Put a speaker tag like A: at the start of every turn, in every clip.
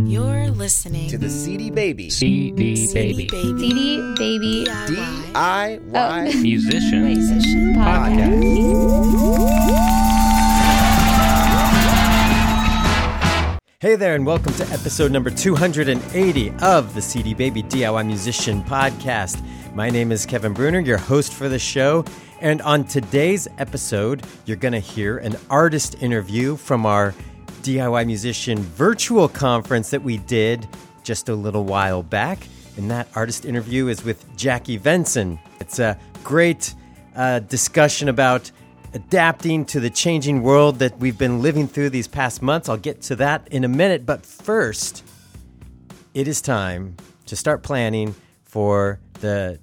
A: You're listening
B: to the CD Baby.
C: CD Baby.
D: CD Baby.
B: DIY
C: Musician
B: Podcast. Hey there, and welcome to episode number 280 of the CD Baby DIY Musician Podcast. My name is Kevin Bruner, your host for the show. And on today's episode, you're going to hear an artist interview from our DIY Musician virtual conference that we did just a little while back. And that artist interview is with Jackie Venson. It's a great discussion about adapting to the changing world that we've been living through these past months. I'll get to that in a minute. But first, it is time to start planning for the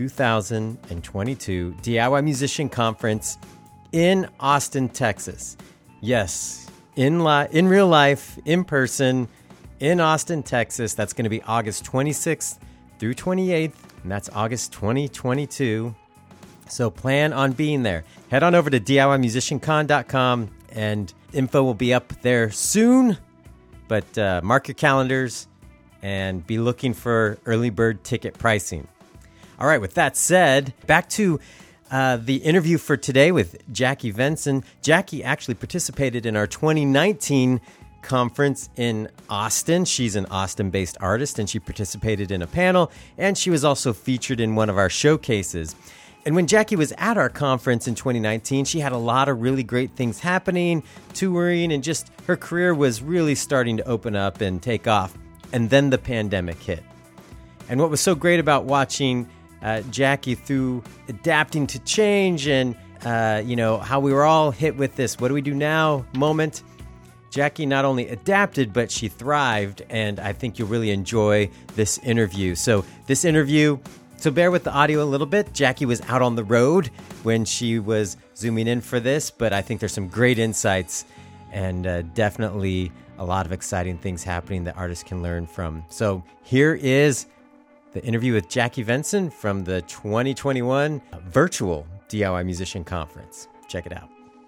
B: 2022 DIY Musician Conference in Austin, Texas. Yes, in real life, in person, in Austin, Texas. That's going to be August 26th through 28th, and that's August 2022. So plan on being there. Head on over to DIYmusiciancon.com, and info will be up there soon. But mark your calendars and be looking for early bird ticket pricing. All right, with that said, back to the interview for today with Jackie Venson. Jackie actually participated in our 2019 conference in Austin. She's an Austin-based artist, and she participated in a panel, and she was also featured in one of our showcases. And when Jackie was at our conference in 2019, she had a lot of really great things happening, touring, and just her career was really starting to open up and take off. And then the pandemic hit. And what was so great about watching Jackie through adapting to change and, how we were all hit with this what do we do now moment, Jackie not only adapted, but she thrived. And I think you'll really enjoy this interview. So bear with the audio a little bit. Jackie was out on the road when she was zooming in for this, but I think there's some great insights and definitely a lot of exciting things happening that artists can learn from. So here is the interview with Jackie Venson from the 2021 virtual DIY Musician Conference. Check it out.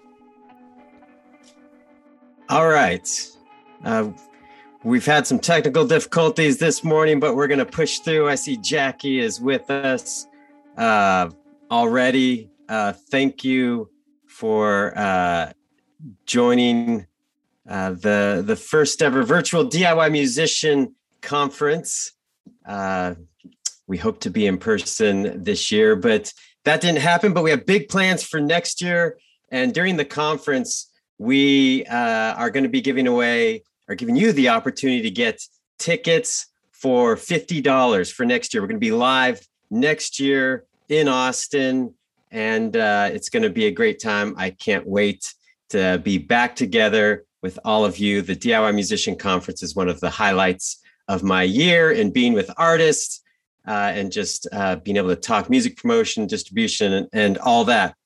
B: All right. We've had some technical difficulties this morning, but we're going to push through. I see Jackie is with us already. Thank you for joining the first ever virtual DIY Musician Conference. We hope to be in person this year, but that didn't happen. But we have big plans for next year. And during the conference, we are going to be giving you the opportunity to get tickets for $50 for next year. We're going to be live next year in Austin, and it's going to be a great time. I can't wait to be back together with all of you. The DIY Musician Conference is one of the highlights of my year, and being with artists and just being able to talk music promotion, distribution, and all that.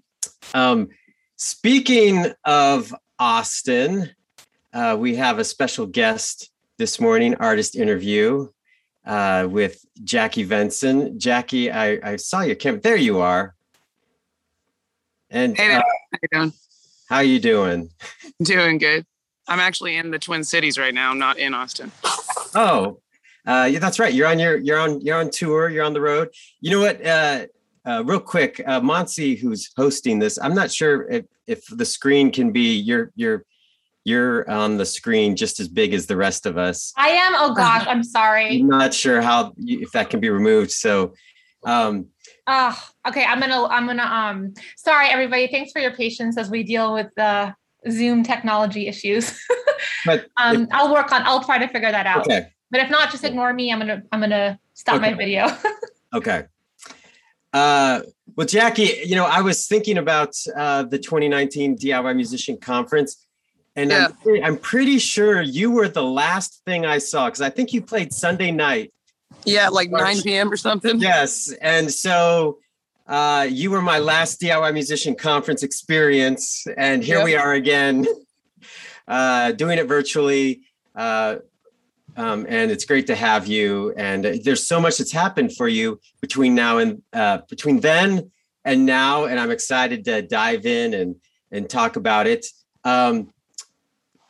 B: Speaking of Austin, we have a special guest this morning, artist interview with Jackie Venson. Jackie, I saw your camera. There you are. And
E: hey, how you doing?
B: How you doing?
E: Doing good. I'm actually in the Twin Cities right now. I'm not in Austin.
B: Oh, yeah, that's right. You're on tour. You're on the road. You know what? Real quick, Monsi, who's hosting this, I'm not sure if the screen can be you're on the screen just as big as the rest of us.
D: I am. Oh gosh, I'm sorry.
B: I'm not sure if that can be removed. So,
D: okay. I'm gonna. Sorry, everybody. Thanks for your patience as we deal with the Zoom technology issues.
B: But
D: I'll try to figure that out.
B: Okay.
D: But if not, just ignore me. I'm gonna stop my video.
B: Okay. Well, Jackie, I was thinking about the 2019 DIY Musician Conference, and yeah. I'm pretty sure you were the last thing I saw, because I think you played Sunday night.
E: Yeah, like 9 p.m. or something.
B: Yes, and so you were my last DIY Musician Conference experience, and here we are again, doing it virtually. And it's great to have you. And there's so much that's happened for you between then and now. And I'm excited to dive in and talk about it.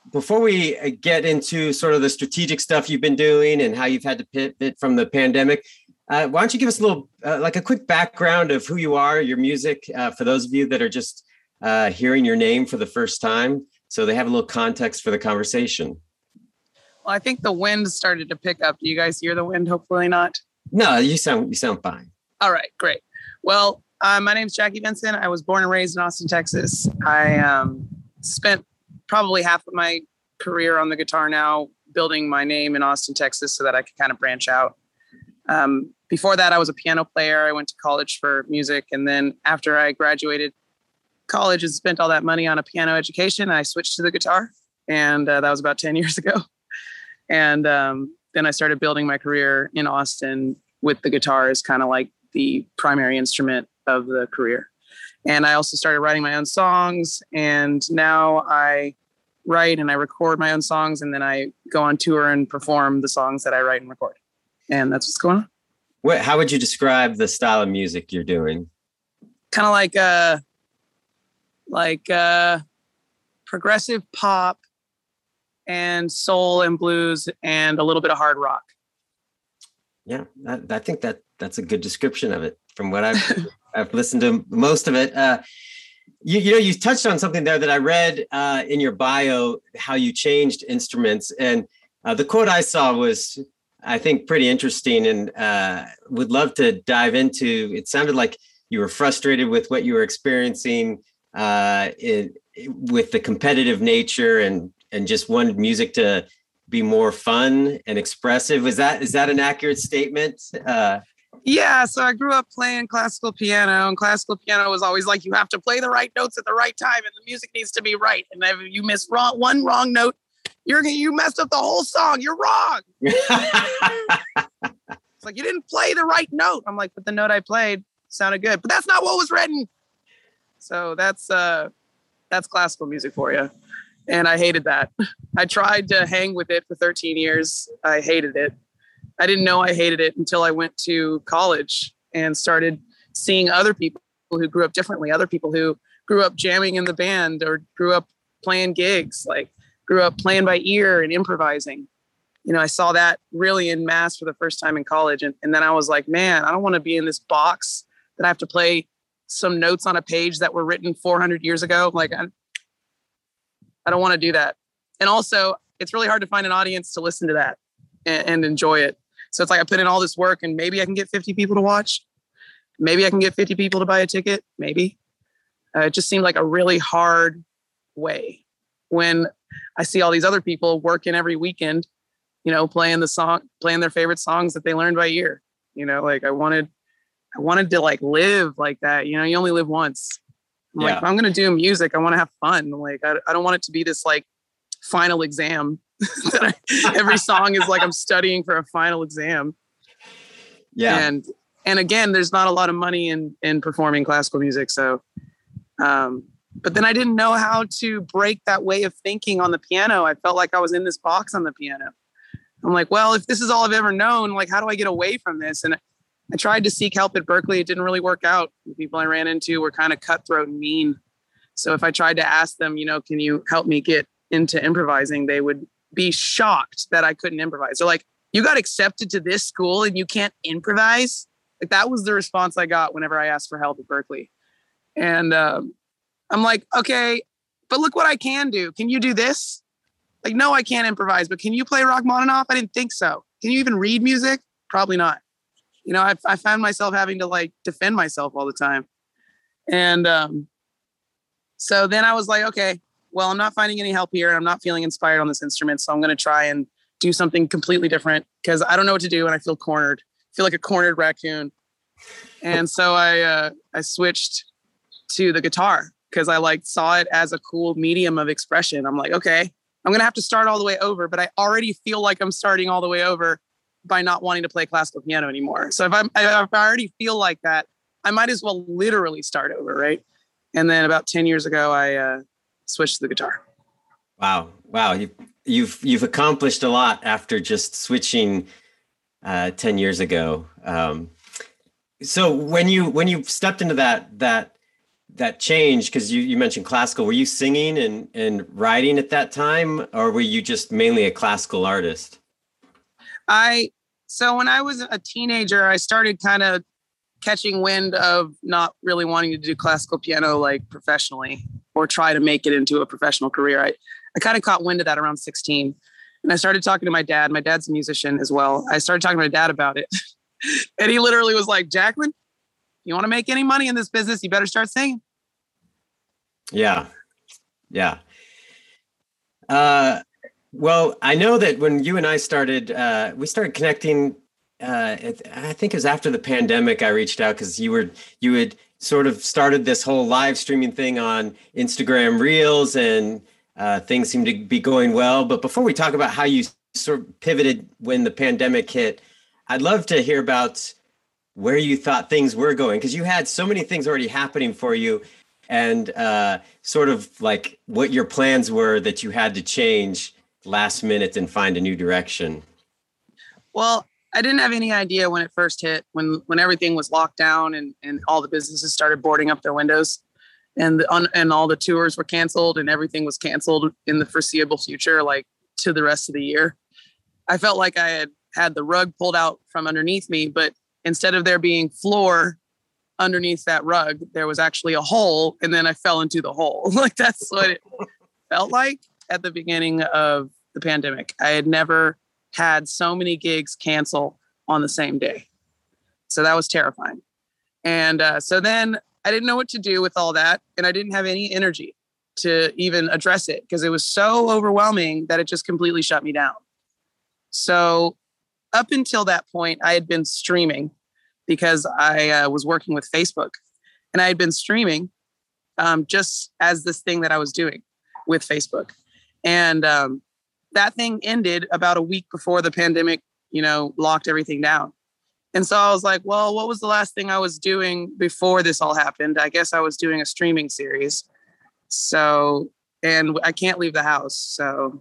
B: before we get into sort of the strategic stuff you've been doing and how you've had to pivot from the pandemic, why don't you give us a little, like a quick background of who you are, your music, for those of you that are just hearing your name for the first time, so they have a little context for the conversation.
E: Well, I think the wind started to pick up. Do you guys hear the wind? Hopefully not.
B: No, you sound fine.
E: All right, great. Well, my name is Jackie Vincent. I was born and raised in Austin, Texas. I spent probably half of my career on the guitar now, building my name in Austin, Texas, so that I could kind of branch out. Before that, I was a piano player. I went to college for music. And then after I graduated college and spent all that money on a piano education, I switched to the guitar. And that was about 10 years ago. And then I started building my career in Austin with the guitar as kind of like the primary instrument of the career. And I also started writing my own songs. And now I write and I record my own songs. And then I go on tour and perform the songs that I write and record. And that's what's going on.
B: How would you describe the style of music you're doing?
E: Kind of like progressive pop and soul and blues and a little bit of hard rock.
B: Yeah, I think that's a good description of it. From what I've listened to most of it. You touched on something there that I read in your bio, how you changed instruments, and the quote I saw was, I think, pretty interesting, and would love to dive into. It sounded like you were frustrated with what you were experiencing with the competitive nature, and just wanted music to be more fun and expressive. Is that an accurate statement?
E: Yeah. So I grew up playing classical piano, and classical piano was always like, you have to play the right notes at the right time, and the music needs to be right. And if you miss one wrong note, you messed up the whole song. You're wrong. It's like, you didn't play the right note. I'm like, but the note I played sounded good, but that's not what was written. So that's classical music for you. And I hated that. I tried to hang with it for 13 years. I hated it. I didn't know I hated it until I went to college and started seeing other people who grew up differently, other people who grew up jamming in the band or grew up playing gigs, like grew up playing by ear and improvising. I saw that really en masse for the first time in college. And then I was like, man, I don't want to be in this box that I have to play some notes on a page that were written 400 years ago. Like, I don't want to do that. And also, it's really hard to find an audience to listen to that and enjoy it. So it's like I put in all this work and maybe I can get 50 people to watch. Maybe I can get 50 people to buy a ticket. Maybe. It just seemed like a really hard way when I see all these other people working every weekend, playing their favorite songs that they learned by ear. Like I wanted to like live like that. You only live once. I'm like, if I'm going to do music, I want to have fun. Like, I don't want it to be this like final exam. Every song is like I'm studying for a final exam. Yeah. And again, there's not a lot of money in performing classical music. So, but then I didn't know how to break that way of thinking on the piano. I felt like I was in this box on the piano. I'm like, well, if this is all I've ever known, like, how do I get away from this? And I tried to seek help at Berklee. It didn't really work out. The people I ran into were kind of cutthroat and mean. So if I tried to ask them, can you help me get into improvising, they would be shocked that I couldn't improvise. They're like, you got accepted to this school and you can't improvise? Like, that was the response I got whenever I asked for help at Berklee. And I'm like, okay, but look what I can do. Can you do this? Like, no, I can't improvise, but can you play Rachmaninoff? I didn't think so. Can you even read music? Probably not. I found myself having to like defend myself all the time. And so then I was like, okay, well, I'm not finding any help here and I'm not feeling inspired on this instrument. So I'm going to try and do something completely different because I don't know what to do and I feel cornered. I feel like a cornered raccoon. And so I switched to the guitar because I saw it as a cool medium of expression. I'm like, okay, I'm going to have to start all the way over, but I already feel like I'm starting all the way over by not wanting to play classical piano anymore. So if I already feel like that, I might as well literally start over, right? And then about 10 years ago, I switched to the guitar.
B: Wow. You've accomplished a lot after just switching 10 years ago. So when you stepped into that that change, because you mentioned classical, were you singing and writing at that time, or were you just mainly a classical artist?
E: So when I was a teenager, I started kind of catching wind of not really wanting to do classical piano like professionally or try to make it into a professional career. I kind of caught wind of that around 16. And I started talking to my dad. My dad's a musician as well. I started talking to my dad about it. And he literally was like, Jacqueline, you want to make any money in this business, you better start singing.
B: Yeah. Yeah. Well, I know that when you and I started, we started connecting. I think it was after the pandemic. I reached out because you had sort of started this whole live streaming thing on Instagram Reels, and things seemed to be going well. But before we talk about how you sort of pivoted when the pandemic hit, I'd love to hear about where you thought things were going, because you had so many things already happening for you, and sort of like what your plans were that you had to change last minute and find a new direction. Well,
E: I didn't have any idea when it first hit, when everything was locked down and all the businesses started boarding up their windows and all the tours were canceled and everything was canceled in the foreseeable future, like to the rest of the year. I felt like I had the rug pulled out from underneath me, but instead of there being floor underneath that rug, there was actually a hole, and then I fell into the hole. Like that's what it felt like at the beginning of the pandemic. I had never had so many gigs cancel on the same day. So that was terrifying. And so then I didn't know what to do with all that, and I didn't have any energy to even address it because it was so overwhelming that it just completely shut me down. So up until that point, I had been streaming because I was working with Facebook, and I had been streaming just as this thing that I was doing with Facebook. And that thing ended about a week before the pandemic, locked everything down. And so I was like, well, what was the last thing I was doing before this all happened? I guess I was doing a streaming series. So, and I can't leave the house. So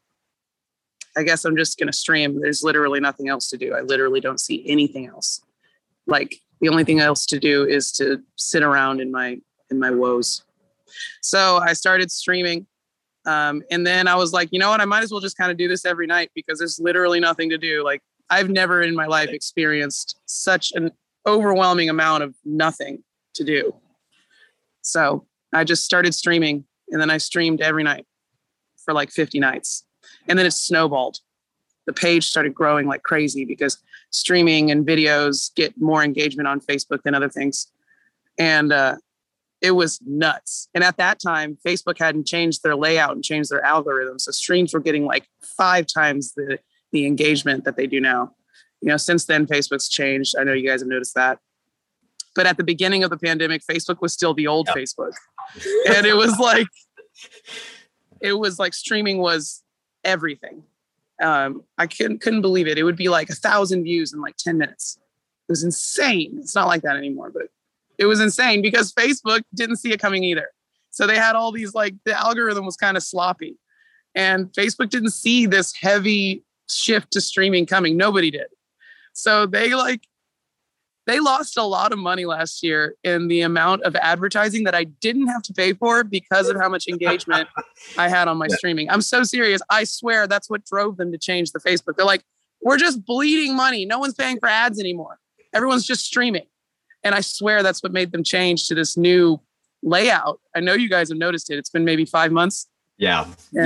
E: I guess I'm just going to stream. There's literally nothing else to do. I literally don't see anything else. Like the only thing else to do is to sit around in my woes. So I started streaming. And then I was like, you know what? I might as well just kind of do this every night because there's literally nothing to do. Like I've never in my life experienced such an overwhelming amount of nothing to do. So I just started streaming, and then I streamed every night for like 50 nights. And then it snowballed. The page started growing like crazy because streaming and videos get more engagement on Facebook than other things. And it was nuts. And at that time, Facebook hadn't changed their layout and changed their algorithm. So streams were getting like 5 times the engagement that they do now. Since then, Facebook's changed. I know you guys have noticed that. But at the beginning of the pandemic, Facebook was still the old Facebook. And it was like streaming was everything. I couldn't believe it. It would be like 1,000 views in like 10 minutes. It was insane. It's not like that anymore, but it was insane because Facebook didn't see it coming either. So they had all these, like, the algorithm was kind of sloppy, and Facebook didn't see this heavy shift to streaming coming. Nobody did. So they lost a lot of money last year in the amount of advertising that I didn't have to pay for because of how much engagement I had on my streaming. I'm so serious. I swear that's what drove them to change the Facebook. They're like, we're just bleeding money. No one's paying for ads anymore. Everyone's just streaming. And I swear that's what made them change to this new layout. I know you guys have noticed it. It's been maybe 5 months.
B: Yeah.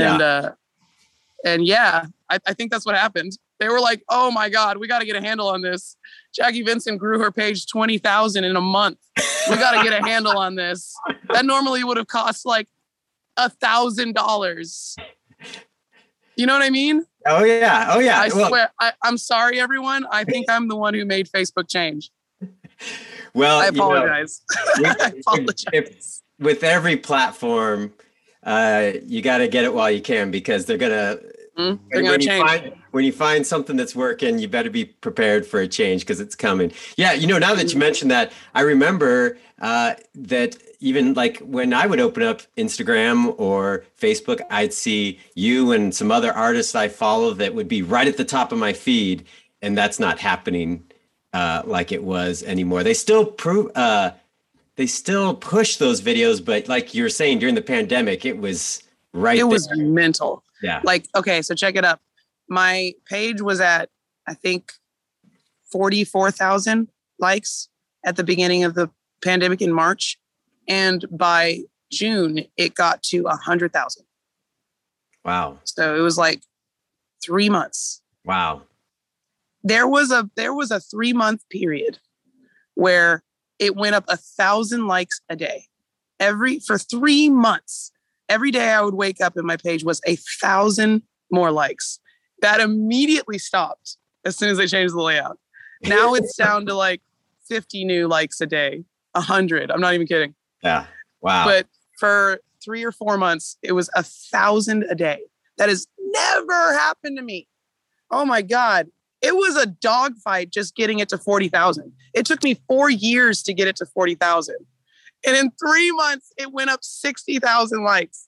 E: And I think that's what happened. They were like, oh my God, we got to get a handle on this. Jackie Vincent grew her page 20,000 in a month. We got to get a handle on this. That normally would have cost like $1,000. You know what I mean?
B: Oh yeah.
E: I swear. I'm sorry, everyone. I think I'm the one who made Facebook change.
B: Well,
E: I apologize. I apologize.
B: With every platform, you got to get it while you can, because they're gonna change. When you find something that's working, you better be prepared for a change because it's coming. Yeah, now that you mentioned that, I remember that even like when I would open up Instagram or Facebook, I'd see you and some other artists I follow that would be right at the top of my feed, and that's not happening like it was anymore. They still they still push those videos, but like you were saying during the pandemic, it was
E: It was mental.
B: Yeah.
E: Like, okay, so check it up. My page was at, I think, 44,000 likes at the beginning of the pandemic in March. And by June, it got to 100,000.
B: Wow.
E: So it was like 3 months.
B: Wow.
E: There was a 3-month period where it went up 1,000 likes a day. For 3 months, every day I would wake up and my page was 1,000 more likes. That immediately stopped as soon as they changed the layout. Now it's down to like 50 new likes a day, 100. I'm not even kidding.
B: Yeah. Wow.
E: But for 3 or 4 months, it was 1,000 a day. That has never happened to me. Oh my God. It was a dogfight just getting it to 40,000. It took me 4 years to get it to 40,000. And in 3 months, it went up 60,000 likes.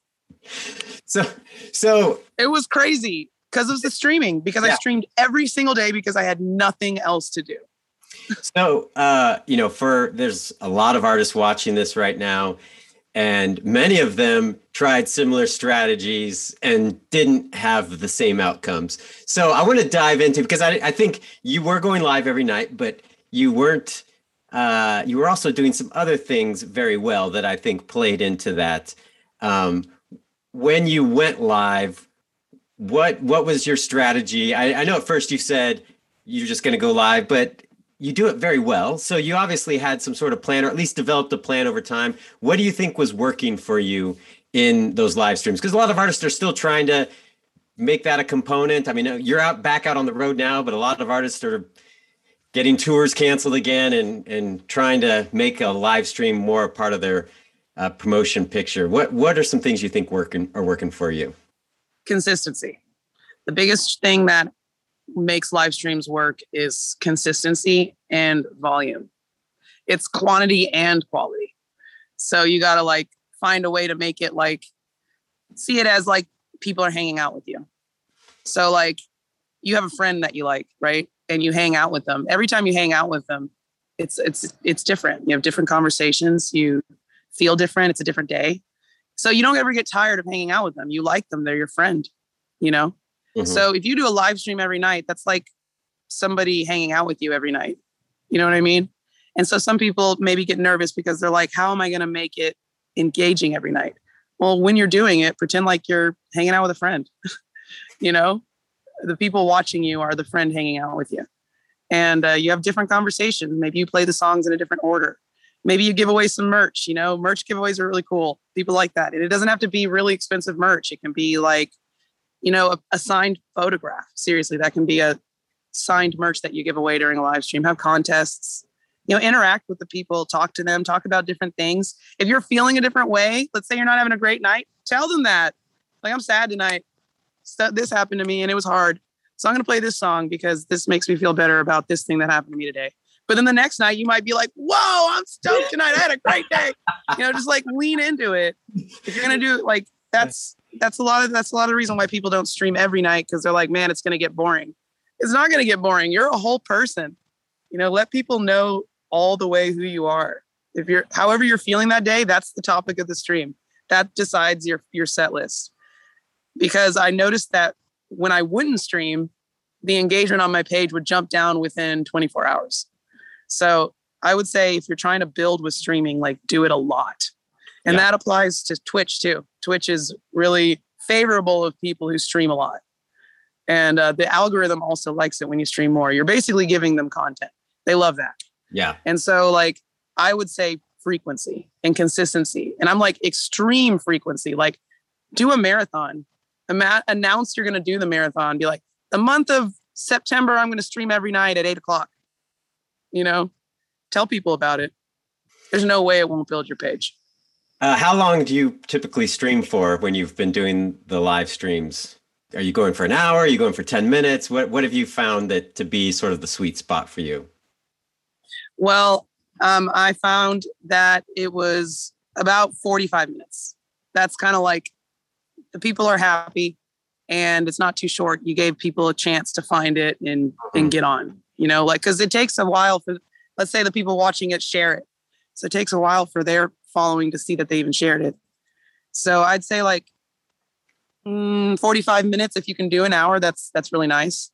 B: So
E: it was crazy because of the streaming, because I streamed every single day because I had nothing else to do.
B: So, there's a lot of artists watching this right now, and many of them tried similar strategies and didn't have the same outcomes. So I want to dive into, because I think you were going live every night, but you weren't, you were also doing some other things very well that I think played into that. When you went live, what was your strategy? I know at first you said you're just going to go live, but you do it very well. So you obviously had some sort of plan, or at least developed a plan over time. What do you think was working for you in those live streams? Because a lot of artists are still trying to make that a component. I mean, you're back out on the road now, but a lot of artists are getting tours canceled again and trying to make a live stream more a part of their promotion picture. What are some things you think are working for you?
E: Consistency. The biggest thing that makes live streams work is consistency and volume. It's quantity and quality. So you got to find a way to make it see it as people are hanging out with you. So you have a friend that you like, right? And you hang out with them. Every time you hang out with them, it's different. You have different conversations. You feel different. It's a different day. So you don't ever get tired of hanging out with them. You like them. They're your friend, Mm-hmm. So if you do a live stream every night, that's like somebody hanging out with you every night. You know what I mean? And so some people maybe get nervous because they're like, how am I going to make it engaging every night? Well, when you're doing it, pretend like you're hanging out with a friend. The people watching you are the friend hanging out with you. And you have different conversations. Maybe you play the songs in a different order. Maybe you give away some merch. Merch giveaways are really cool. People like that. And it doesn't have to be really expensive merch. It can be a signed photograph. Seriously, that can be a signed merch that you give away during a live stream. Have contests, interact with the people, talk to them, talk about different things. If you're feeling a different way, let's say you're not having a great night, tell them that. I'm sad tonight. This happened to me and it was hard. So I'm going to play this song because this makes me feel better about this thing that happened to me today. But then the next night you might be like, whoa, I'm stoked tonight. I had a great day. Just lean into it. If you're going to do it, that's a lot of the reason why people don't stream every night, because they're like, man, it's going to get boring. It's not going to get boring. You're a whole person. Let people know all the way who you are. However you're feeling that day, that's the topic of the stream. That decides your set list. Because I noticed that when I wouldn't stream, the engagement on my page would jump down within 24 hours. So I would say if you're trying to build with streaming, do it a lot. And that applies to Twitch too. Twitch is really favorable of people who stream a lot. And the algorithm also likes it when you stream more. You're basically giving them content. They love that.
B: Yeah.
E: And so I would say frequency and consistency. And I'm extreme frequency. Do a marathon. Announce you're going to do the marathon. Be like, the month of September, I'm going to stream every night at 8:00. Tell people about it. There's no way it won't build your page.
B: How long do you typically stream for when you've been doing the live streams? Are you going for an hour? Are you going for 10 minutes? What have you found that to be sort of the sweet spot for you?
E: Well, I found that it was about 45 minutes. That's kind of the people are happy and it's not too short. You gave people a chance to find it and get on, because it takes a while for, let's say the people watching it share it. So it takes a while for their following to see that they even shared it. So I'd say like 45 minutes. If you can do an hour, that's really nice.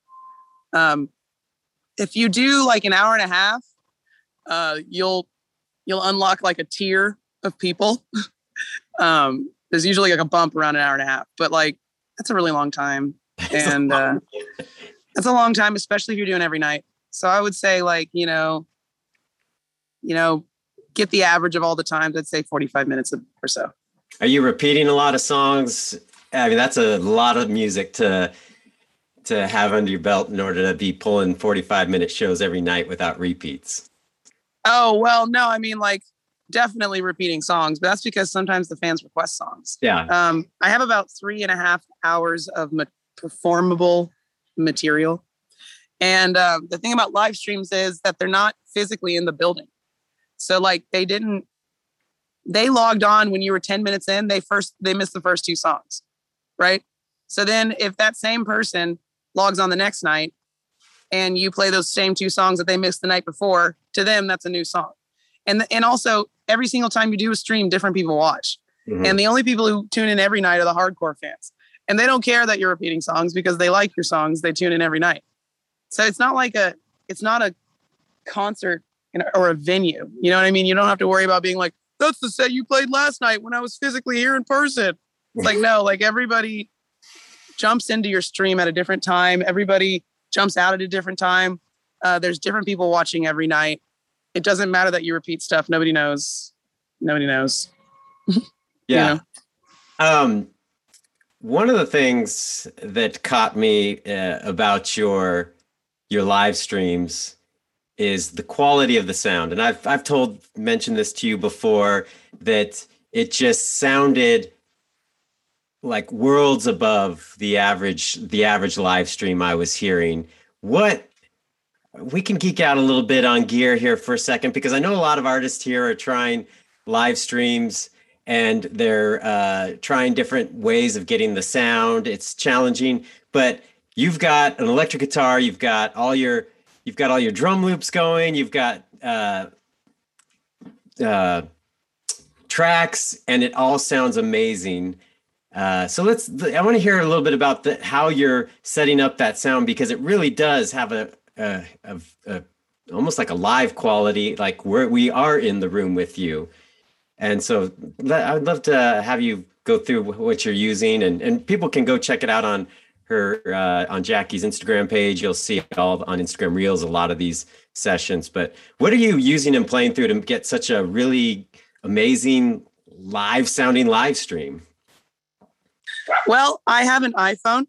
E: If you do like an hour and a half, you'll unlock like a tier of people. There's usually like a bump around an hour and a half, but like that's a really long time. And that's a long time, especially if you're doing every night. So I would say like, get the average of all the times. I'd say 45 minutes or so.
B: Are you repeating a lot of songs? I mean, that's a lot of music to have under your belt in order to be pulling 45-minute shows every night without repeats.
E: Oh, well, no, I mean, like, definitely repeating songs, but that's because sometimes the fans request songs.
B: Yeah.
E: I have about 3.5 hours of performable material. And the thing about live streams is that they're not physically in the building. So like they logged on when you were 10 minutes in, they missed the first 2 songs. Right. So then if that same person logs on the next night and you play those same 2 songs that they missed the night before, to them, that's a new song. And also every single time you do a stream, different people watch. Mm-hmm. And the only people who tune in every night are the hardcore fans. And they don't care that you're repeating songs because they like your songs. They tune in every night. So it's not a concert or a venue. You know what I mean? You don't have to worry about being like, that's the set you played last night when I was physically here in person. It's like, no, like everybody jumps into your stream at a different time. Everybody jumps out at a different time. There's different people watching every night. It doesn't matter that you repeat stuff. Nobody knows.
B: Yeah. One of the things that caught me about your live streams is the quality of the sound. And I've mentioned this to you before, that it just sounded like worlds above the average live stream I was hearing. We can geek out a little bit on gear here for a second, because I know a lot of artists here are trying live streams and they're trying different ways of getting the sound. It's challenging, but you've got an electric guitar, you've got all your drum loops going, you've got tracks, and it all sounds amazing. So I want to hear a little bit about how you're setting up that sound, because it really does have a almost like a live quality, like we are in the room with you. And so I'd love to have you go through what you're using, and people can go check it out on on Jackie's Instagram page. You'll see it all on Instagram Reels, a lot of these sessions. But what are you using and playing through to get such a really amazing live sounding live stream?
E: Well, I have an iPhone.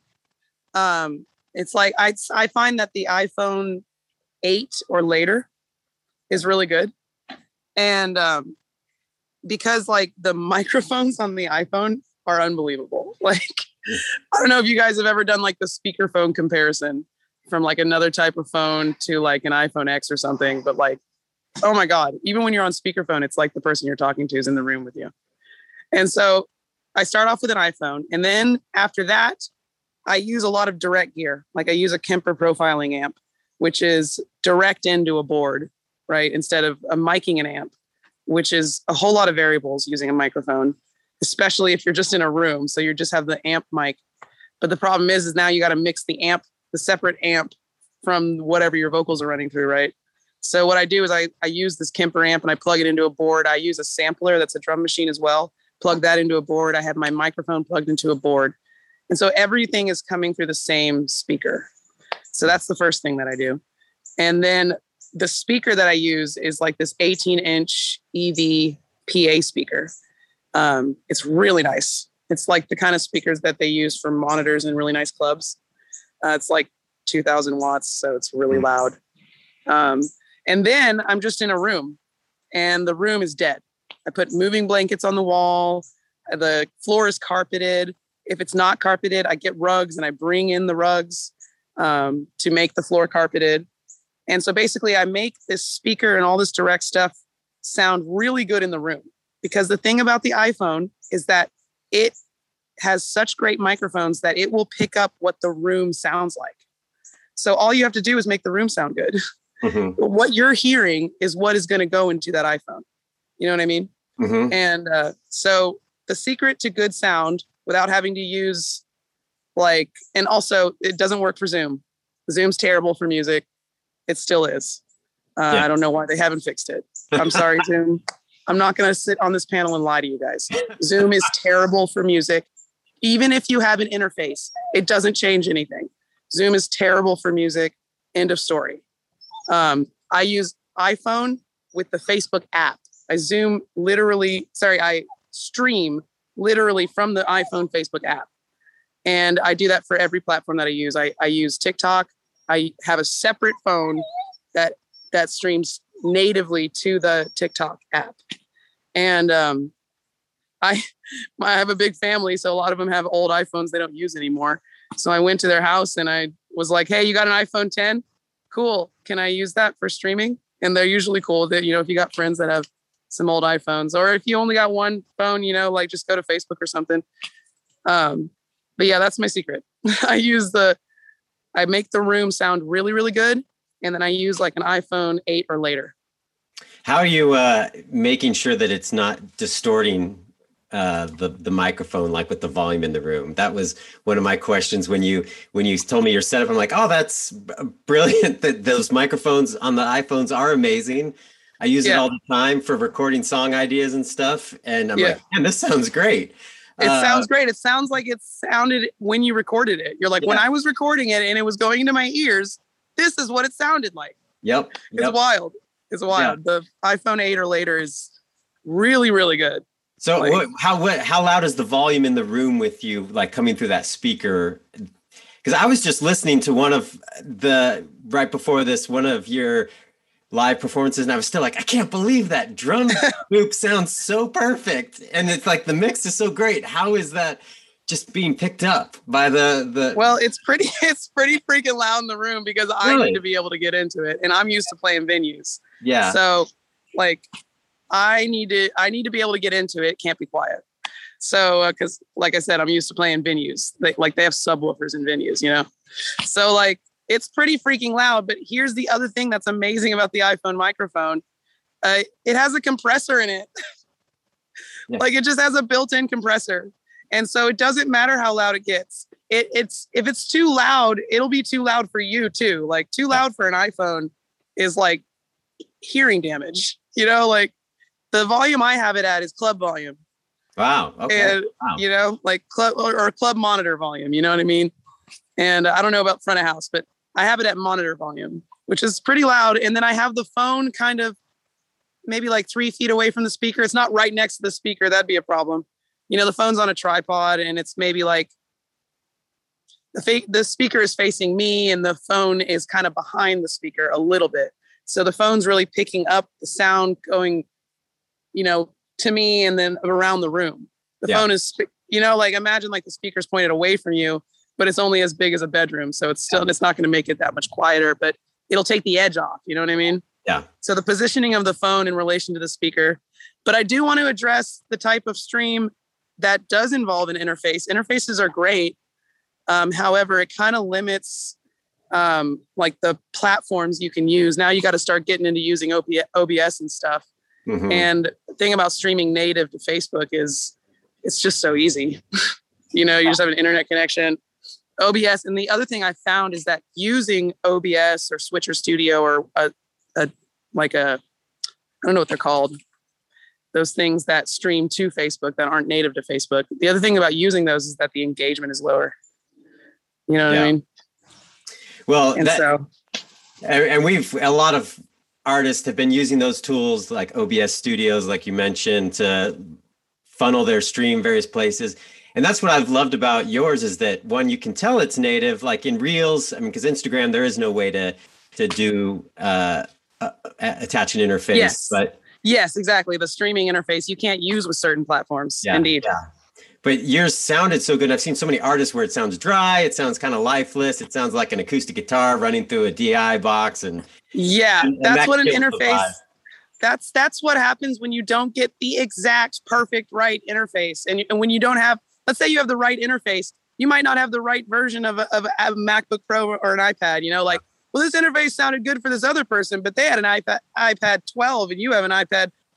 E: It's like I find that the iPhone 8 or later is really good. And because like the microphones on the iPhone are unbelievable. Like, I don't know if you guys have ever done like the speakerphone comparison from like another type of phone to like an iPhone X or something. But like, oh my God, even when you're on speakerphone, it's like the person you're talking to is in the room with you. And so I start off with an iPhone. And then after that, I use a lot of direct gear. Like I use a Kemper profiling amp, which is direct into a board, right? Instead of a miking an amp, which is a whole lot of variables using a microphone, especially if you're just in a room. So you just have the amp mic. But the problem is now you got to mix the separate amp from whatever your vocals are running through, right? So what I do is I use this Kemper amp and I plug it into a board. I use a sampler that's a drum machine as well. Plug that into a board. I have my microphone plugged into a board. And so everything is coming through the same speaker. So that's the first thing that I do. And then the speaker that I use is like this 18-inch EV PA speaker. It's really nice. It's like the kind of speakers that they use for monitors in really nice clubs. It's like 2,000 watts, so it's really loud. And then I'm just in a room, and the room is dead. I put moving blankets on the wall. The floor is carpeted. If it's not carpeted, I get rugs and I bring in the rugs to make the floor carpeted. And so basically I make this speaker and all this direct stuff sound really good in the room, because the thing about the iPhone is that it has such great microphones that it will pick up what the room sounds like. So all you have to do is make the room sound good. Mm-hmm. But what you're hearing is what is going to go into that iPhone. You know what I mean?
B: Mm-hmm.
E: And so the secret to good sound without having to use and also it doesn't work for Zoom. Zoom's terrible for music. It still is. I don't know why they haven't fixed it. I'm sorry, Zoom. I'm not going to sit on this panel and lie to you guys. Zoom is terrible for music. Even if you have an interface, it doesn't change anything. Zoom is terrible for music. End of story. I use iPhone with the Facebook app. I stream literally from the iPhone Facebook app. And I do that for every platform that I use. I use TikTok. I have a separate phone that streams natively to the TikTok app. And I have a big family, so a lot of them have old iPhones they don't use anymore. So I went to their house and I was like, hey, you got an iPhone 10? Cool. Can I use that for streaming? And they're usually cool with it. If you got friends that have some old iPhones, or if you only got one phone, just go to Facebook or something. But yeah, that's my secret. I make the room sound really, really good. And then I use like an iPhone 8 or later.
B: How are you making sure that it's not distorting the microphone, like with the volume in the room? That was one of my questions when you told me your setup. I'm like, oh, that's brilliant that those microphones on the iPhones are amazing. I use it all the time for recording song ideas and stuff. And I'm like, man, this sounds great.
E: It sounds great. It sounds like it sounded when you recorded it. You're like, when I was recording it and it was going into my ears, this is what it sounded like.
B: Yep.
E: It's wild. It's wild. Yeah. The iPhone 8 or later is really, really good.
B: So how loud is the volume in the room with you, like coming through that speaker? Because I was just listening to one of your live performances, and I was still like, I can't believe that drum loop sounds so perfect. And it's like the mix is so great. How is that just being picked up by the
E: Well, it's pretty freaking loud in the room because I need to be able to get into it. And I'm used to playing venues.
B: Yeah.
E: So like I need to be able to get into it. Can't be quiet. So, cause like I said, I'm used to playing venues. They have subwoofers in venues, So like, it's pretty freaking loud, but here's the other thing that's amazing about the iPhone microphone. It has a compressor in it. Like it just has a built-in compressor. And so it doesn't matter how loud it gets. If it's too loud, it'll be too loud for you too. Like too loud for an iPhone is like hearing damage, like the volume I have it at is club volume.
B: Wow. Okay.
E: And, like club or club monitor volume, you know what I mean? And I don't know about front of house, but I have it at monitor volume, which is pretty loud. And then I have the phone kind of maybe like 3 feet away from the speaker. It's not right next to the speaker. That'd be a problem. The phone's on a tripod and it's maybe like the speaker is facing me and the phone is kind of behind the speaker a little bit. So the phone's really picking up the sound going, to me and then around the room. The phone is, like imagine like the speaker's pointed away from you, but it's only as big as a bedroom. So it's not going to make it that much quieter, but it'll take the edge off. You know what I mean?
B: Yeah.
E: So the positioning of the phone in relation to the speaker, but I do want to address the type of stream that does involve an interface. Interfaces are great. However, it kind of limits like the platforms you can use. Now you got to start getting into using OBS and stuff. Mm-hmm. And the thing about streaming native to Facebook is it's just so easy. You just have an internet connection, OBS. And the other thing I found is that using OBS or Switcher Studio or I don't know what they're called, those things that stream to Facebook that aren't native to Facebook. The other thing about using those is that the engagement is lower. You know what I mean?
B: Well, and a lot of artists have been using those tools like OBS Studios, like you mentioned, to funnel their stream various places. And that's what I've loved about yours is that one, you can tell it's native, like in Reels. I mean, because Instagram, there is no way to do attach an interface.
E: Yes.
B: But
E: yes, exactly. The streaming interface you can't use with certain platforms. Yeah, indeed.
B: Yeah. But yours sounded so good. I've seen so many artists where it sounds dry. It sounds kind of lifeless. It sounds like an acoustic guitar running through a DI box. And
E: that's what an interface. That's what happens when you don't get the exact perfect right interface. And when you don't have, let's say you have the right interface, you might not have the right version of a MacBook Pro or an iPad. Well, this interface sounded good for this other person, but they had an iPad 12 and you have an iPad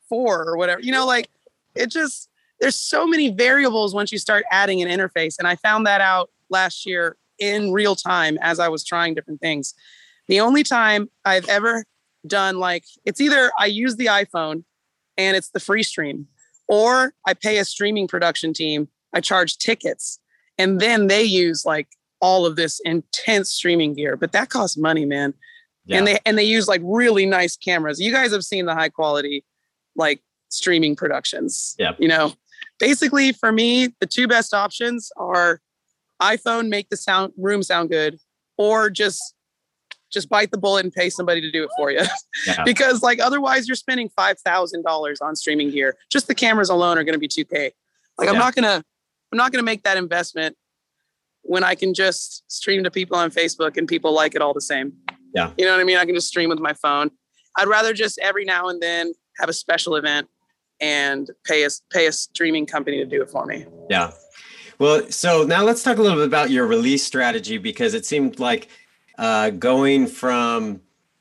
E: 4 or whatever, like it just, there's so many variables once you start adding an interface. And I found that out last year in real time as I was trying different things. The only time I've ever done, like, it's either I use the iPhone and it's the free stream, or I pay a streaming production team, I charge tickets, and then they use like all of this intense streaming gear. But that costs money, man. Yeah. And they use like really nice cameras. You guys have seen the high quality like streaming productions.
B: Yeah.
E: Basically for me, the 2 best options are iPhone, make the room sound good, or just bite the bullet and pay somebody to do it for you. Yeah. Because like otherwise you're spending $5,000 on streaming gear. Just the cameras alone are going to be $2,000. Like I'm not going to make that investment when I can just stream to people on Facebook and people like it all the same.
B: Yeah.
E: You know what I mean? I can just stream with my phone. I'd rather just every now and then have a special event and pay a streaming company to do it for me.
B: Yeah. Well, so now let's talk a little bit about your release strategy, because it seemed like going from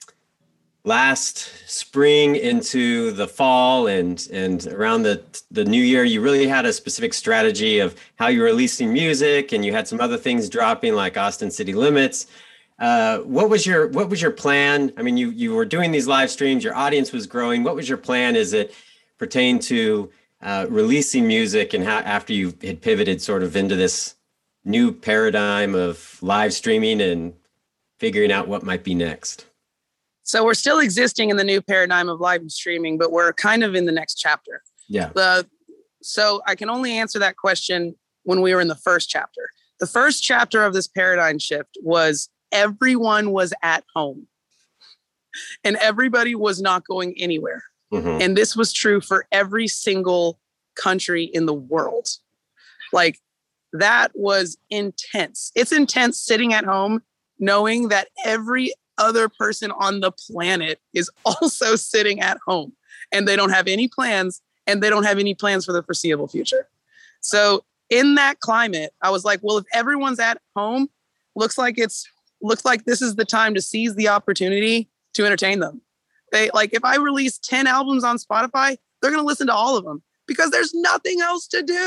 B: last spring into the fall and around the new year, you really had a specific strategy of how you're releasing music, and you had some other things dropping like Austin City Limits. What was your plan? I mean, you were doing these live streams, your audience was growing. What was your plan as it pertained to releasing music, and how after you had pivoted sort of into this new paradigm of live streaming and figuring out what might be next?
E: So we're still existing in the new paradigm of live streaming, but we're kind of in the next chapter.
B: Yeah.
E: So I can only answer that question when we were in the first chapter. The first chapter of this paradigm shift was everyone was at home and everybody was not going anywhere. Mm-hmm. And this was true for every single country in the world. Like, that was intense. It's intense sitting at home knowing that every other person on the planet is also sitting at home and they don't have any plans, and they don't have any plans for the foreseeable future. So in that climate, I was like, well, if everyone's at home, looks like this is the time to seize the opportunity to entertain them. If I release 10 albums on Spotify, they're going to listen to all of them because there's nothing else to do.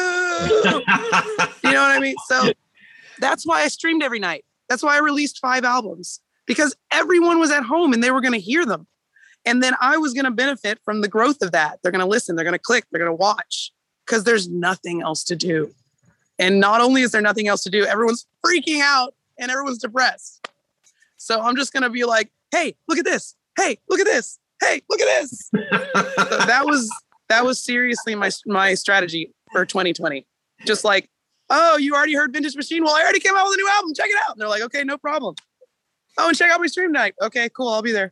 E: You know what I mean? So that's why I streamed every night. That's why I released 5 albums, because everyone was at home and they were going to hear them. And then I was going to benefit from the growth of that. They're going to listen, they're going to click, they're going to watch, because there's nothing else to do. And not only is there nothing else to do, everyone's freaking out and everyone's depressed. So I'm just going to be like, hey, look at this. Hey, look at this. Hey, look at this. So that was seriously my strategy for 2020. Just like, oh, you already heard Vintage Machine? Well, I already came out with a new album. Check it out. And they're like, okay, no problem. Oh, and check out my stream night. Okay, cool. I'll be there.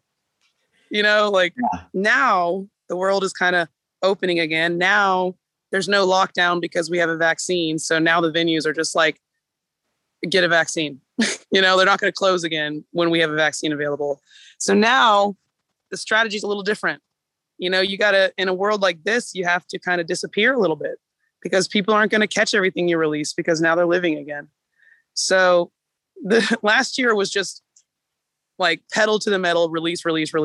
E: Now the world is kind of opening again. Now there's no lockdown because we have a vaccine. So now the venues are just like, get a vaccine. They're not going to close again when we have a vaccine available. So now the strategy is a little different. You got to, in a world like this, you have to kind of disappear a little bit because people aren't going to catch everything you release because now they're living again. So the last year was just like pedal to the metal, release.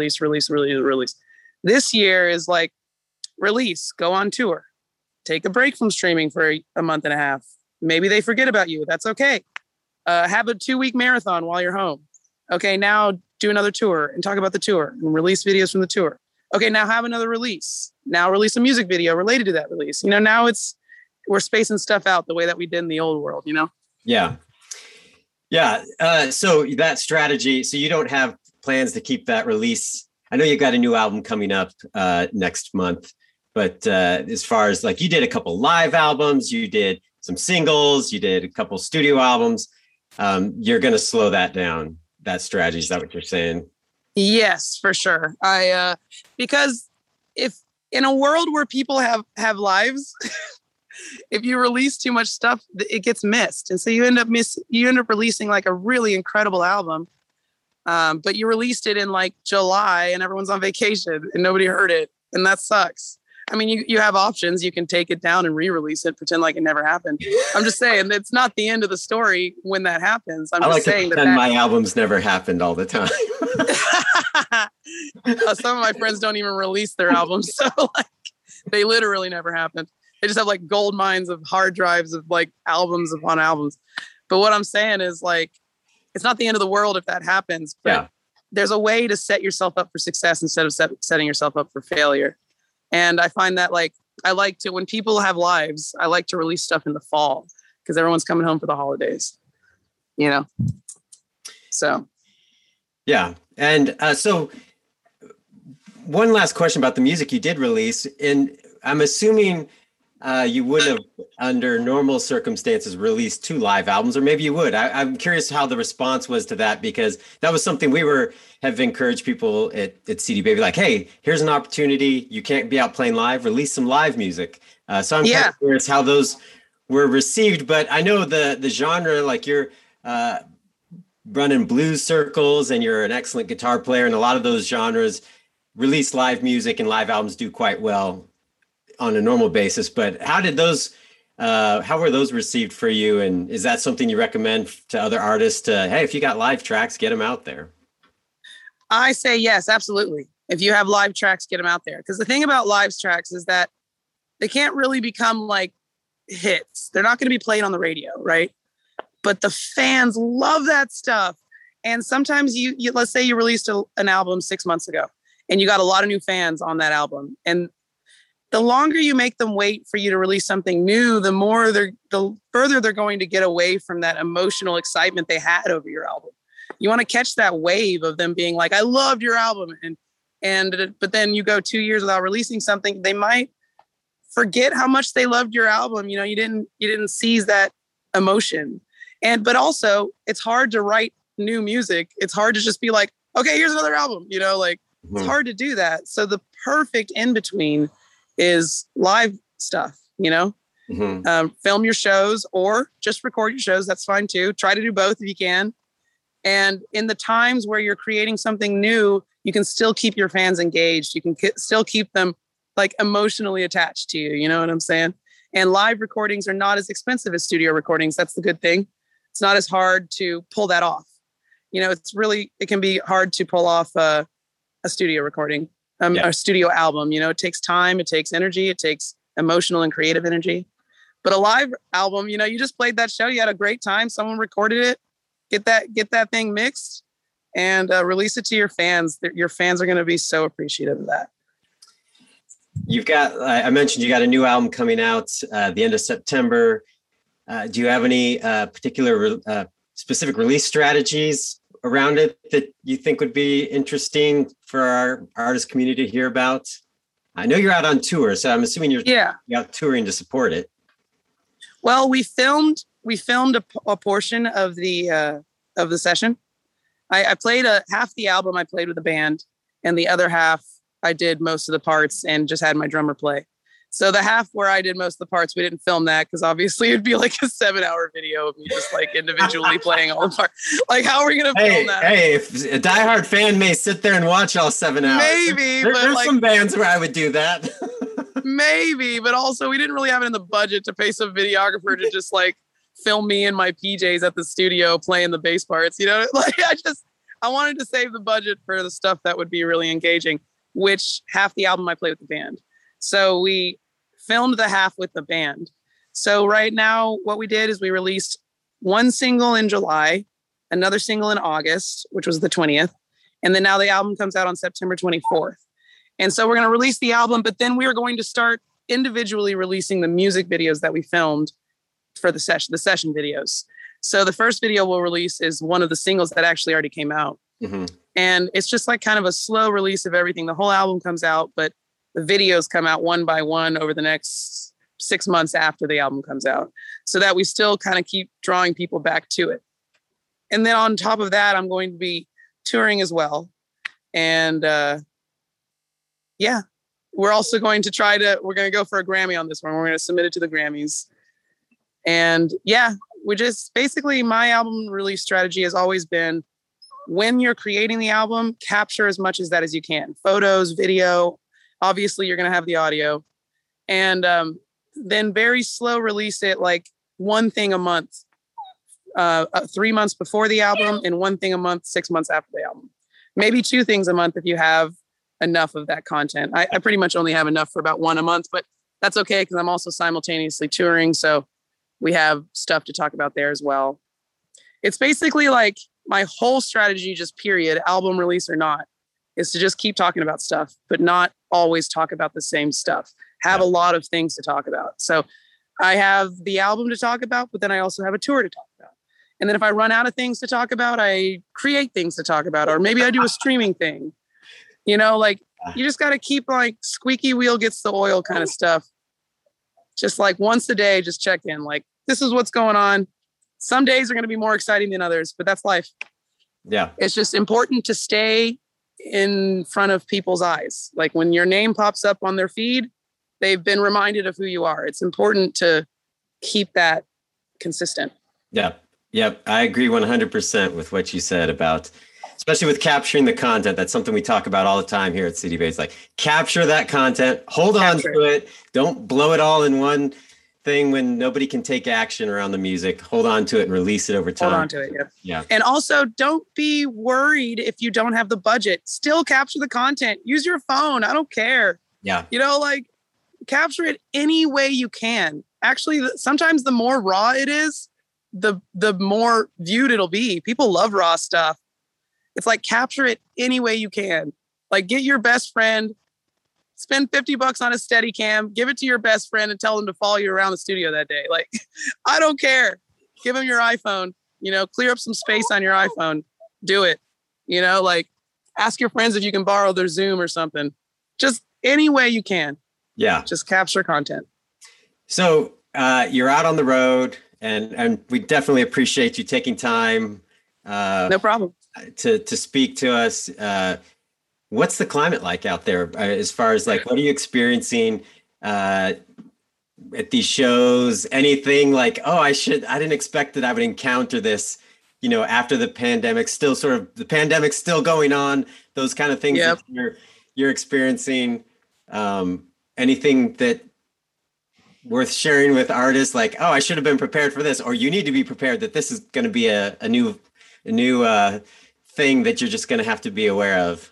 E: This year is like release, go on tour, take a break from streaming for a month and a half. Maybe they forget about you. That's okay. Have a 2-week marathon while you're home. Okay, now do another tour and talk about the tour and release videos from the tour. Okay, now have another release. Now release a music video related to that release. Now we're spacing stuff out the way that we did in the old world,
B: Yeah. Yeah. So that strategy, so you don't have plans to keep that release. I know you've got a new album coming up next month, but as far as like, you did a couple live albums, you did some singles, you did a couple studio albums. You're going to slow that down, that strategy. Is that what you're saying?
E: Yes, for sure. Because if in a world where people have lives, if you release too much stuff, it gets missed. And so you end up releasing like a really incredible album. But you released it in like July and everyone's on vacation and nobody heard it. And that sucks. I mean, you have options. You can take it down and re-release it, pretend like it never happened. I'm just saying it's not the end of the story when that happens. I'm just saying that
B: my albums never happened all the time.
E: Some of my friends don't even release their albums. So like, They literally never happened. They just have like gold mines of hard drives of like albums upon albums. But what I'm saying is like, it's not the end of the world if that happens, but there's a way to set yourself up for success instead of setting yourself up for failure. And I find that like, I like to, when people have lives, I like to release stuff in the fall because everyone's coming home for the holidays, you know? So.
B: Yeah. And so one last question about the music you did release. And I'm assuming you wouldn't have, under normal circumstances, released 2 live albums, or maybe you would. I'm curious how the response was to that, because that was something we have encouraged people at CD Baby, like, hey, here's an opportunity. You can't be out playing live, release some live music. So I'm kind of curious how those were received. But I know the genre, like you're running blues circles and you're an excellent guitar player, and a lot of those genres release live music and live albums do quite well on a normal basis. But how were those received for you? And is that something you recommend to other artists to, hey, if you got live tracks, get them out there?
E: I say yes, absolutely. If you have live tracks, get them out there. Because the thing about live tracks is that they can't really become like hits. They're not going to be played on the radio, right? But the fans love that stuff. And sometimes you let's say you released an album 6 months ago and you got a lot of new fans on that album. And the longer you make them wait for you to release something new, the further they're going to get away from that emotional excitement they had over your album. You want to catch that wave of them being like, I loved your album. But then you go 2 years without releasing something, they might forget how much they loved your album. You know, you didn't seize that emotion. But also it's hard to write new music. It's hard to just be like, okay, here's another album, you know, like it's hard to do that. So the perfect in between is live stuff, you know, film your shows or just record your shows. That's fine too. Try to do both if you can. And in the times where you're creating something new, you can still keep your fans engaged. You can still keep them like emotionally attached to you. You know what I'm saying? And live recordings are not as expensive as studio recordings. That's the good thing. It's not as hard to pull that off. You know, it can be hard to pull off a studio recording, a studio album. You know, it takes time, it takes energy, it takes emotional and creative energy. But a live album, you know, you just played that show, you had a great time, someone recorded it, get that thing mixed and release it to your fans. Your fans are going to be so appreciative of that.
B: You've got, I mentioned you got a new album coming out the end of September. Do you have any particular specific release strategies around it that you think would be interesting for our artist community to hear about? I know you're out on tour, so I'm assuming you're out touring to support it.
E: Well, we filmed a portion of the session. I played half the album I played with the band, and the other half I did most of the parts and just had my drummer play. So the half where I did most of the parts, we didn't film that because obviously it'd be like a 7-hour video of me just like individually playing all the parts. Like, how are we going to film that?
B: Hey, if a diehard fan may sit there and watch all 7 hours.
E: Maybe,
B: there's like, some bands where I would do that.
E: Maybe, but also we didn't really have it in the budget to pay some videographer to just like film me in my PJs at the studio playing the bass parts. You know, like I wanted to save the budget for the stuff that would be really engaging, which half the album I played with the band. So we filmed the half with the band. So right now what we did is we released one single in July, another single in August, which was the 20th. And then now the album comes out on September 24th. And so we're going to release the album, but then we are going to start individually releasing the music videos that we filmed for the session videos. So the first video we'll release is one of the singles that actually already came out. Mm-hmm. And it's just like kind of a slow release of everything. The whole album comes out, but the videos come out one by one over the next 6 months after the album comes out, so that we still kind of keep drawing people back to it. And then on top of that, I'm going to be touring as well. And we're also going to we're going to go for a Grammy on this one. We're going to submit it to the Grammys. And we just basically, my album release strategy has always been, when you're creating the album, capture as much as that as you can. Photos, video. Obviously, you're going to have the audio. And then very slow release it, like one thing a month, 3 months before the album, and one thing a month, 6 months after the album. Maybe 2 things a month if you have enough of that content. I pretty much only have enough for about one a month, but that's okay because I'm also simultaneously touring. So we have stuff to talk about there as well. It's basically like my whole strategy, just period, album release or not, is to just keep talking about stuff, but not always talk about the same stuff. Have a lot of things to talk about. So I have the album to talk about, but then I also have a tour to talk about. And then if I run out of things to talk about, I create things to talk about, or maybe I do a streaming thing. You know, like you just got to keep like squeaky wheel gets the oil kind of stuff. Just like once a day, just check in. Like, this is what's going on. Some days are going to be more exciting than others, but that's life.
B: Yeah.
E: It's just important to stay in front of people's eyes. Like when your name pops up on their feed, they've been reminded of who you are. It's important to keep that consistent.
B: Yeah. Yep. I agree 100% with what you said about, especially with capturing the content. That's something we talk about all the time here at City Bass. Like, capture that content, hold on to it. Don't blow it all in one thing when nobody can take action around the music. Hold on to it and release it over time.
E: Hold on to it. Yep.
B: Yeah.
E: And also don't be worried if you don't have the budget. Still capture the content. Use your phone. I don't care.
B: Yeah.
E: You know, like capture it any way you can. Actually, sometimes the more raw it is, the more viewed it'll be. People love raw stuff. It's like capture it any way you can. Like get your best friend, spend $50 on a Steadicam, give it to your best friend and tell them to follow you around the studio that day. Like, I don't care. Give them your iPhone, you know, clear up some space on your iPhone. Do it. You know, like ask your friends if you can borrow their Zoom or something. Just any way you can.
B: Yeah.
E: Just capture content. So
B: you're out on the road and we definitely appreciate you taking time.
E: No problem.
B: To speak to us. What's the climate like out there as far as like, what are you experiencing at these shows? Anything like, oh, I didn't expect that I would encounter this, you know, after the pandemic's still going on, those kind of things that you're experiencing. Anything that worth sharing with artists, like, oh, I should have been prepared for this, or you need to be prepared that this is going to be a new thing that you're just going to have to be aware of?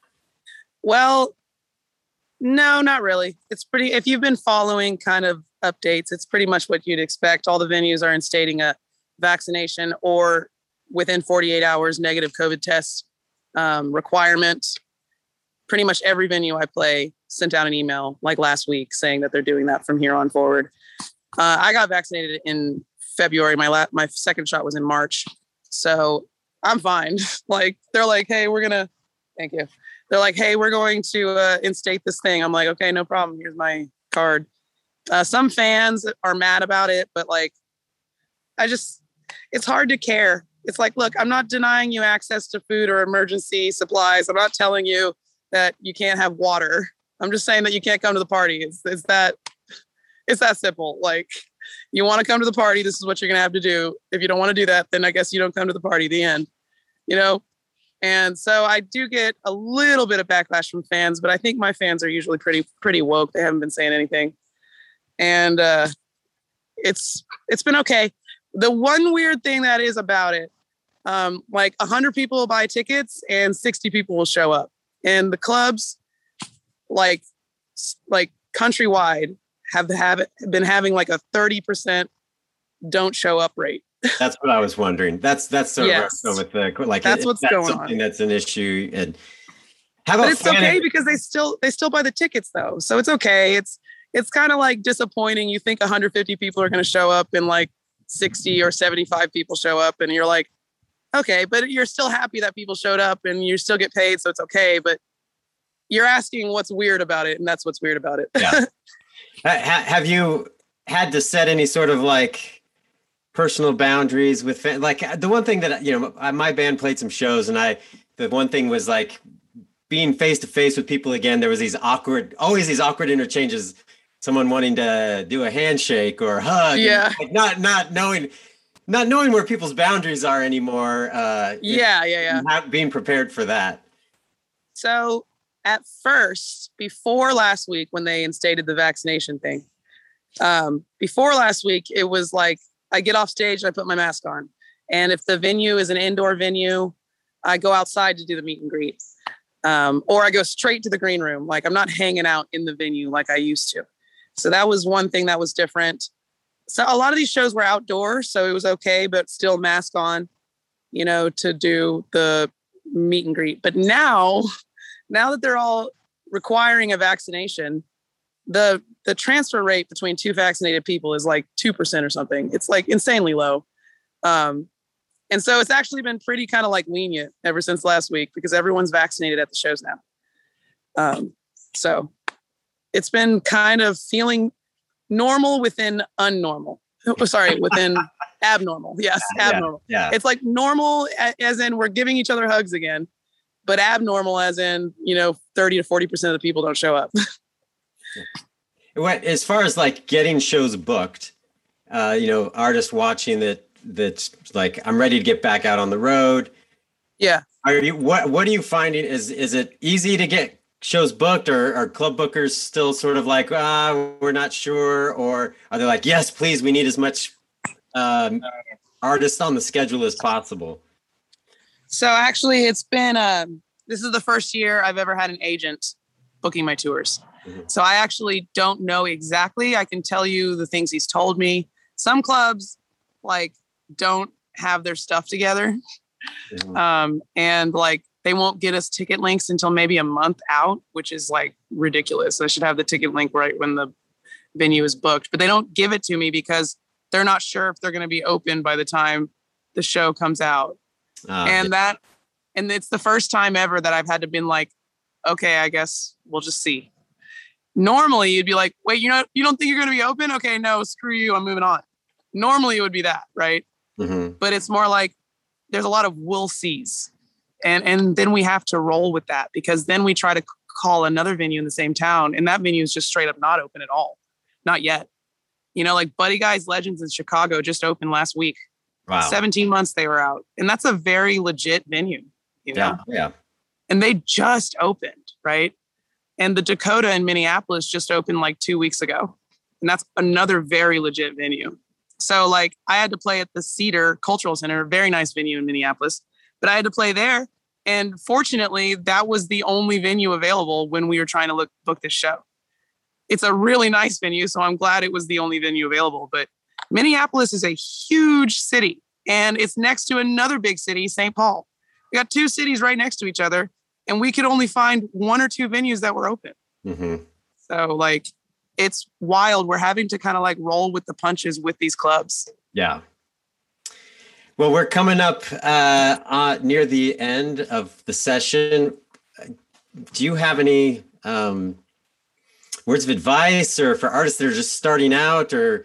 E: Well, no, not really. It's pretty, if you've been following kind of updates, it's pretty much what you'd expect. All the venues are instating a vaccination or within 48 hours negative COVID test requirement. Pretty much every venue I play sent out an email like last week saying that they're doing that from here on forward. I got vaccinated in February. My second shot was in March. So I'm fine. Like, they're like, hey, thank you. They're like, hey, we're going to instate this thing. I'm like, okay, no problem. Here's my card. Some fans are mad about it, but like, it's hard to care. It's like, look, I'm not denying you access to food or emergency supplies. I'm not telling you that you can't have water. I'm just saying that you can't come to the party. It's that simple. Like, you want to come to the party, this is what you're going to have to do. If you don't want to do that, then I guess you don't come to the party, the end, you know? And so I do get a little bit of backlash from fans, but I think my fans are usually pretty woke. They haven't been saying anything. And it's been okay. The one weird thing that is about it, like 100 people will buy tickets and 60 people will show up. And the clubs, like countrywide, have been having like a 30% don't show up rate.
B: That's what I was wondering. That's sort
E: yes.
B: of with the like.
E: That's what's going
B: on. That's an issue. And
E: but it's okay because they still buy the tickets though, so it's okay. It's kind of like disappointing. You think 150 people are going to show up and like 60 or 75 people show up, and you're like, okay, but you're still happy that people showed up and you still get paid, so it's okay. But you're asking what's weird about it, and that's what's weird about it.
B: Yeah. Have you had to set any sort of like personal boundaries with like the one thing that, you know, my band played some shows and the one thing was like being face to face with people again. There was always these awkward interchanges, someone wanting to do a handshake or a hug.
E: Yeah.
B: And like not knowing where people's boundaries are anymore. Not being prepared for that.
E: So at first, before last week, when they instated the vaccination thing, before last week, it was like, I get off stage and I put my mask on. And if the venue is an indoor venue, I go outside to do the meet and greet. Or I go straight to the green room. Like I'm not hanging out in the venue like I used to. So that was one thing that was different. So a lot of these shows were outdoors, so it was okay, but still mask on, to do the meet and greet. But now that they're all requiring a vaccination, the transfer rate between 2 vaccinated people is like 2% or something. It's like insanely low. And so it's actually been pretty kind of like lenient ever since last week because everyone's vaccinated at the shows now. So it's been kind of feeling normal within unnormal. Within abnormal. Yes, abnormal.
B: Yeah.
E: It's like normal as in we're giving each other hugs again, but abnormal as in, 30 to 40% of the people don't show up.
B: As far as like getting shows booked, artists watching that's like, I'm ready to get back out on the road.
E: Yeah.
B: What are you finding? Is it easy to get shows booked, or are club bookers still sort of like, we're not sure? Or are they like, yes, please, we need as much artists on the schedule as possible?
E: So actually it's been, this is the first year I've ever had an agent booking my tours. Mm-hmm. So I actually don't know exactly. I can tell you the things he's told me. Some clubs like don't have their stuff together. Mm-hmm. And like, they won't get us ticket links until maybe a month out, which is like ridiculous. I should have the ticket link right when the venue is booked, but they don't give it to me because they're not sure if they're going to be open by the time the show comes out. And it's the first time ever that I've had to been like, okay, I guess we'll just see. Normally you'd be like, wait, you don't think you're going to be open? Okay, no, screw you. I'm moving on. Normally it would be that, right? Mm-hmm. But it's more like there's a lot of we'll sees. And then we have to roll with that because then we try to call another venue in the same town and that venue is just straight up not open at all. Not yet. Like Buddy Guys Legends in Chicago just opened last week. Wow. 17 months they were out. And that's a very legit venue. Yeah. And they just opened, right? And the Dakota in Minneapolis just opened like 2 weeks ago. And that's another very legit venue. So like I had to play at the Cedar Cultural Center, a very nice venue in Minneapolis, but I had to play there. And fortunately, that was the only venue available when we were trying to book this show. It's a really nice venue, so I'm glad it was the only venue available. But Minneapolis is a huge city, and it's next to another big city, St. Paul. We got 2 cities right next to each other, and we could only find 1 or 2 venues that were open. Mm-hmm. So, like, it's wild. We're having to kind of, like, roll with the punches with these clubs.
B: Yeah. Well, we're coming up near the end of the session. Do you have any words of advice, or for artists that are just starting out, or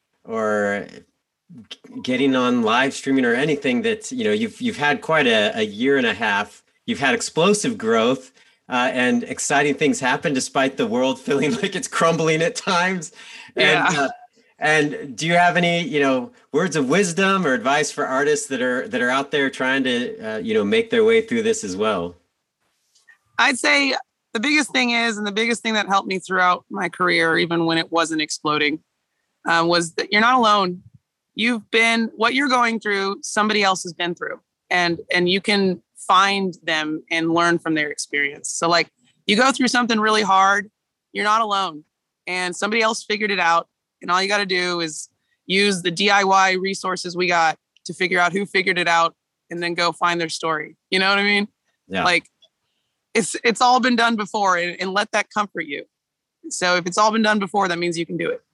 B: getting on live streaming, or anything that you've had quite a year and a half? You've had explosive growth and exciting things happen despite the world feeling like it's crumbling at times.
E: Yeah.
B: And do you have any, words of wisdom or advice for artists that are out there trying to, make their way through this as well?
E: I'd say the biggest thing is, and the biggest thing that helped me throughout my career, even when it wasn't exploding, was that you're not alone. What you're going through, somebody else has been through, and you can find them and learn from their experience. So like you go through something really hard, you're not alone, and somebody else figured it out. And all you got to do is use the DIY resources we got to figure out who figured it out and then go find their story. You know what I mean?
B: Yeah.
E: Like it's all been done before, and let that comfort you. So if it's all been done before, that means you can do it.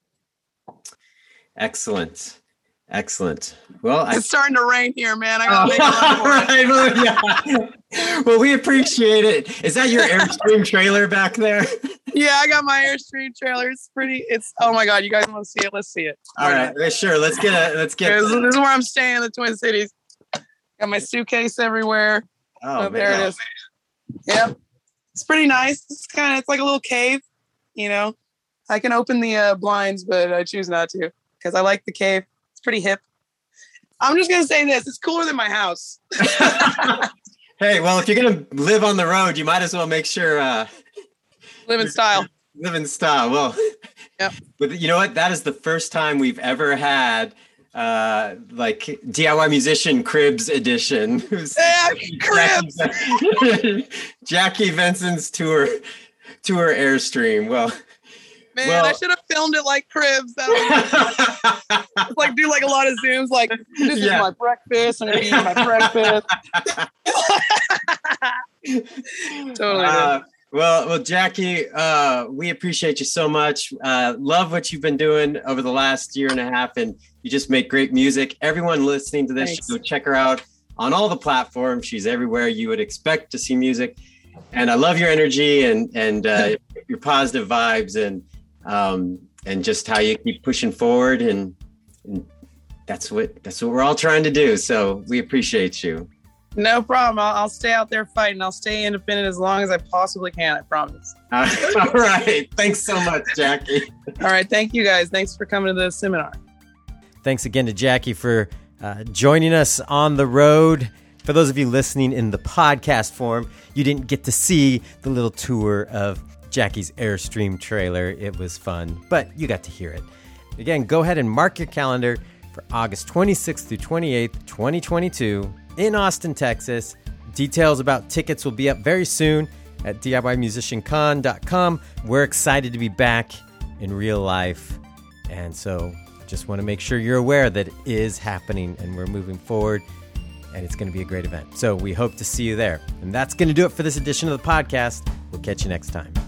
B: Excellent. Well,
E: it's starting to rain here, man. I gotta make a run for it.
B: Yeah. Well, we appreciate it. Is that your Airstream trailer back there?
E: Yeah, I got my Airstream trailer. It's oh my God, you guys want to see it? Let's see it.
B: All right. Sure. Let's get
E: This is where I'm staying in the Twin Cities. Got my suitcase everywhere.
B: Oh,
E: there it is. Yep. It's pretty nice. It's like a little cave, I can open the blinds, but I choose not to because I like the cave. It's pretty hip. I'm just going to say this. It's cooler than my house.
B: Hey, well, if you're going to live on the road, you might as well make sure.
E: Live in style.
B: Live in style. Well,
E: yep.
B: But you know what? That is the first time we've ever had like DIY Musician Cribs edition.
E: Yeah, Cribs.
B: Jackie Benson's tour Airstream. Well,
E: man, I should have filmed it like Cribs. Like do like a lot of zooms. Like this is my breakfast. I'm gonna be eating my breakfast. Totally.
B: Well, Jackie, we appreciate you so much. Love what you've been doing over the last year and a half, and you just make great music. Everyone listening to this, should go check her out on all the platforms. She's everywhere you would expect to see music, and I love your energy and your positive vibes and just how you keep pushing forward, and that's what we're all trying to do. So we appreciate you.
E: No problem. I'll stay out there fighting. I'll stay independent as long as I possibly can. I promise.
B: All right. Thanks so much, Jackie.
E: All right. Thank you, guys. Thanks for coming to the seminar.
B: Thanks again to Jackie for joining us on the road. For those of you listening in the podcast form, you didn't get to see the little tour of Jackie's Airstream trailer. It was fun, but you got to hear it. Again, go ahead and mark your calendar for August 26th through 28th, 2022. In Austin, Texas. Details about tickets will be up very soon at DIYMusicianCon.com. We're excited to be back in real life. And so just want to make sure you're aware that it is happening and we're moving forward and it's going to be a great event. So we hope to see you there. And that's going to do it for this edition of the podcast. We'll catch you next time.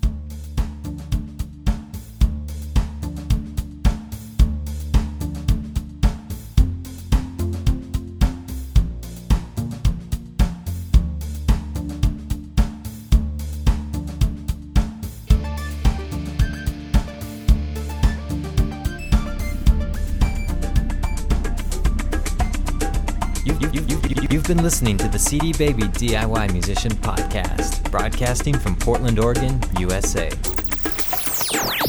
A: You've been listening to the CD Baby DIY Musician Podcast, broadcasting from Portland, Oregon, USA.